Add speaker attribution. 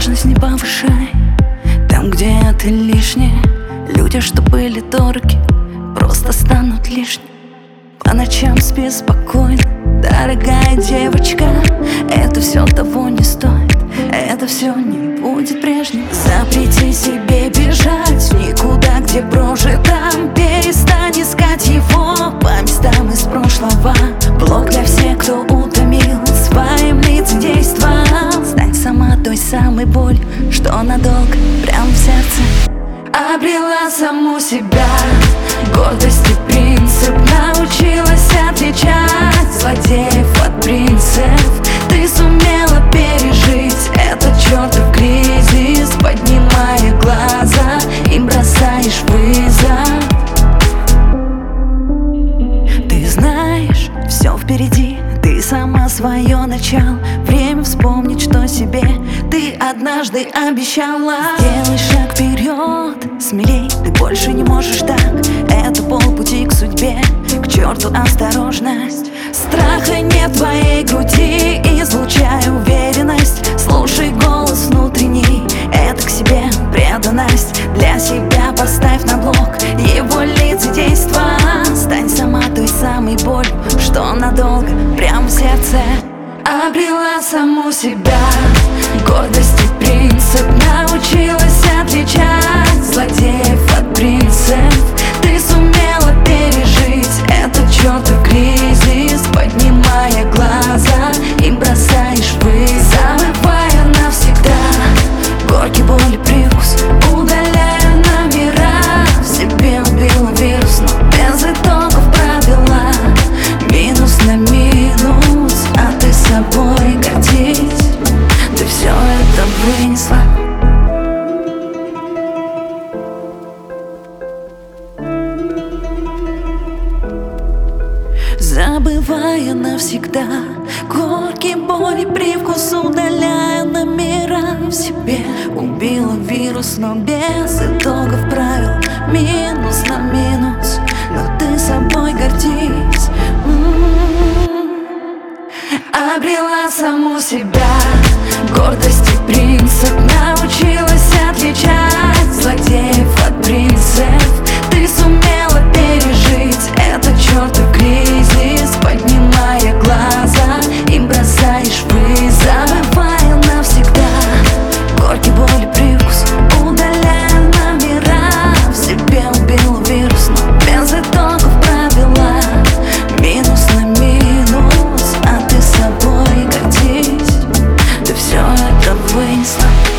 Speaker 1: Важность не повышай там, где ты лишняя. Люди, что были дороги, просто станут лишними. По ночам спи спокойно, дорогая девочка. Это все того не стоит, это все не будет прежним. Запрети себе бежать никуда, где прожито. Перестань искать его по местам из прошлого. Блок для всех, кто утомил своим лицедейством. Стань сама той самой болью, что надолго прям в сердце. Обрела саму себя, гордость и принцип. Научилась отличать злодеев от принцев. Ты сумела пережить этот чертов кризис, поднимая глаза и бросаешь вызов. Ты знаешь, все впереди, ты сама свое начало. Время вспомнить, что себе ты однажды обещала. Сделай шаг вперед, смелей, ты больше не можешь так. Это полпути к судьбе, к черту осторожность. Страха нет в твоей груди, излучай уверенность. Слушай голос внутренний, это к себе преданность. Для себя поставь на блок его лицедейство. Стань сама той самой болью, что надолго прям в сердце. Обрела саму себя, гордость и принцип. Научилась отличать злодеев от принцев. Ты сумела пережить этот чертов кризис, поднимая глаза и бросаешь вызов. Забывая навсегда горький боли привкус, удаляя номера. В себе убила вирус, но без итогов провела минус на минус. А ты собой гордись, ты все это вынесла. Забывая навсегда горький боли привкус, удаляя номера. В себе убила вирус, но без итогов правил минус на минус. Но ты собой гордись. Обрела саму себя, гордость и принцип. Научилась отличать злодеев от принцев. Ты сумела пережить этот чертов кризис, поднимая глаза и бросаешь вызов. Забывая навсегда горький боли привкус, удаляя номера. В себе убила вирус, но без итогов провела минус на минус. А ты собой гордись, ты все это вынесла.